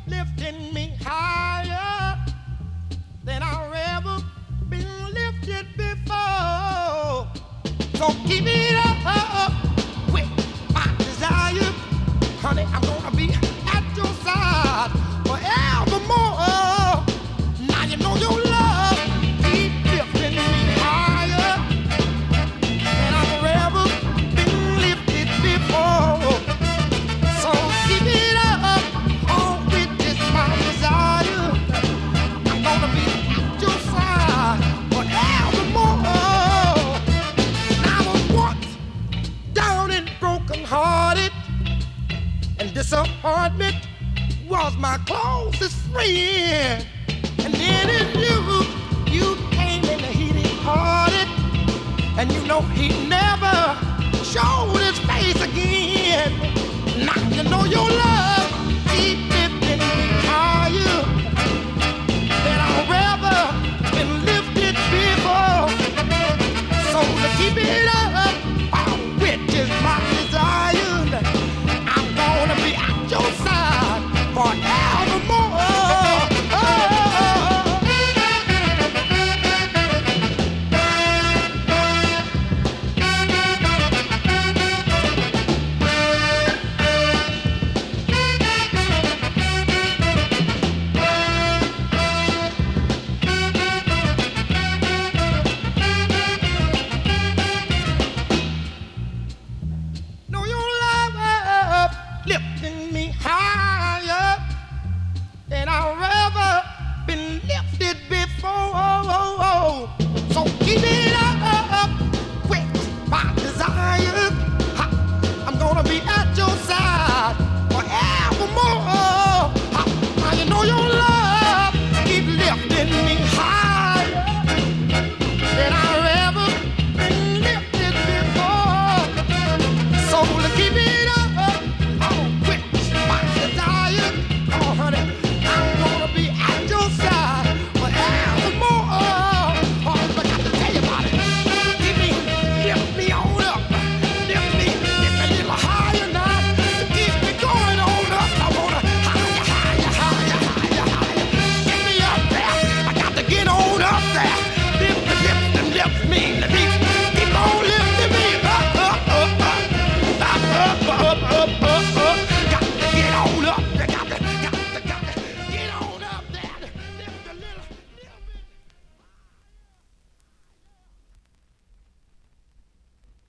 lifting me higher than I've ever been lifted before. So keep it up with my desire, honey. I'm gonna be at your side forevermore. Now you know your love keep lifting me higher than I've ever been lifted before. So keep it up, oh, with this my desire. I'm gonna be at your side forevermore. I was once down and broken hearted, and disappointment was my closest friend. And then in you came in heated hearted, and you know he never showed his face again. Now you know your love keep lifting me higher than I've ever been lifted before. So to keep it up